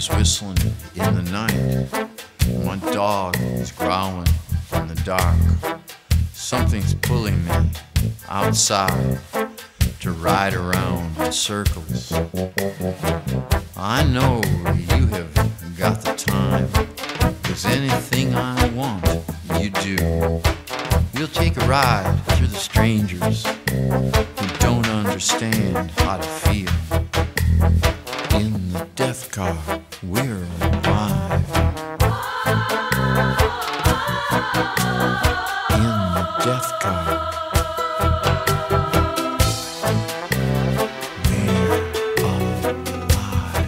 is whistling in the night. My dog is growling in the dark. Something's pulling me outside to ride around in circles. I know you have got the time, 'cause anything I want, you do. We'll take a ride through the strangers who don't understand how to feel. In the death car, we're alive. In the death car, we're alive.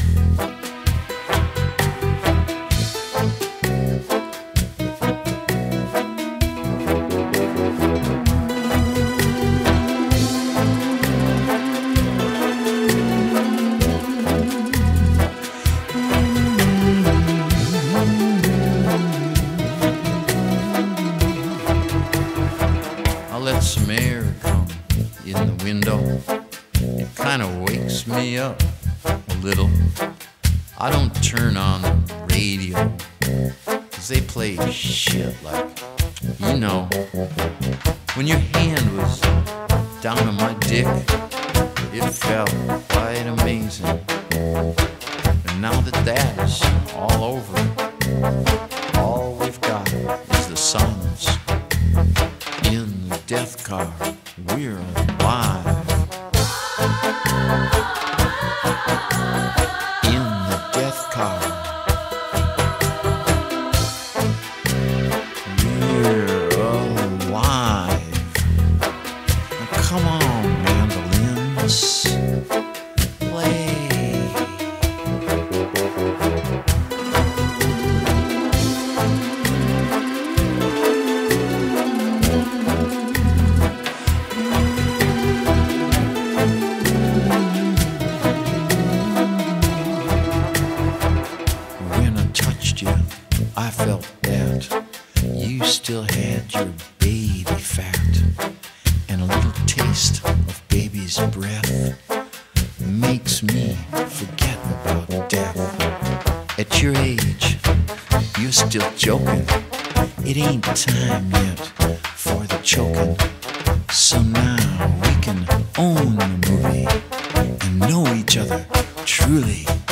I let some air come in the window. It kind of wakes me up a little. I don't turn on the radio, 'cause they play shit like, you know, when your hand was down on my dick, it felt quite amazing. And now that that is all over, all we've got is the silence. In the death car, we're alive. In the death car, we're alive. Now come on, mandolins, play. When I touched you, I felt that you still had your baby fat, and a little taste of baby's breath makes me forget about death. At your age, you're still joking. It ain't time yet for the choking. So now we can own the movie and know each other truly.